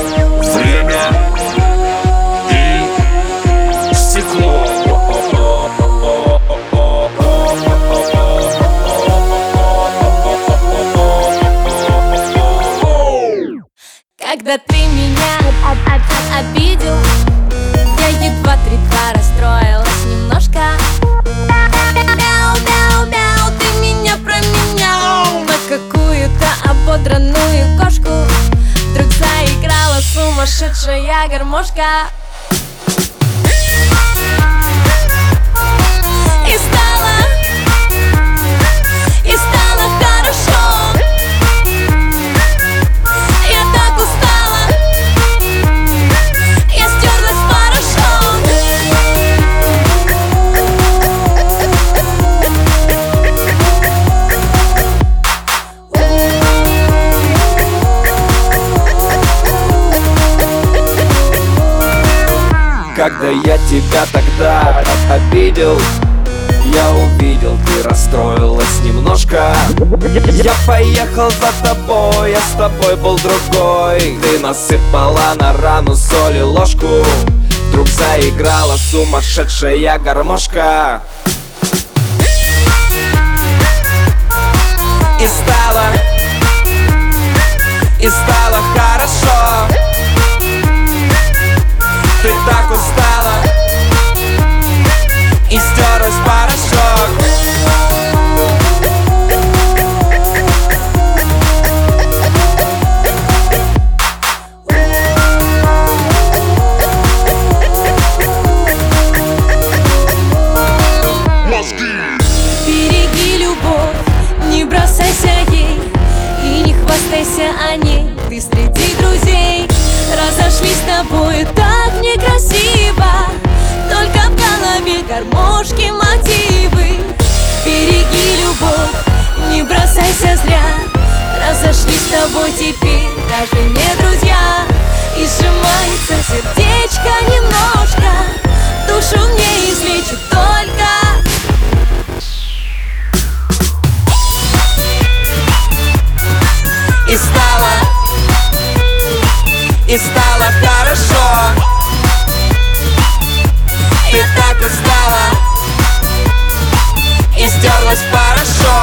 время и стекло. Когда ты меня обидел, я едва 3-2 расстроилась немножко. Мяу-мяу-мяу, ты меня променял на какую-то ободранную кошку. Вдруг заиграла сумасшедшая гармошка. И стало хорошо. Я так устала, я стерлась в порошок. Когда я тебя тогда обидел, я увидел, ты расстроилась немножко. Я поехал за тобой, я с тобой был другой. Ты насыпала на рану соли ложку. Вдруг заиграла сумасшедшая гармошка. И стало хорошо. Ты так устала и стерлась в порошок. Береги любовь, не бросайся ей и не хвастайся о ней. Ты среди друзей разошлись с тобой так некрасиво. Только в голове гармошки мотивы. Береги любовь, не бросайся зря. Разошлись с тобой теперь даже не друзья. И сжимается сердечко немножко. Душу мне излечит только. И стало хорошо. Ты так устала и стерлась в порошок.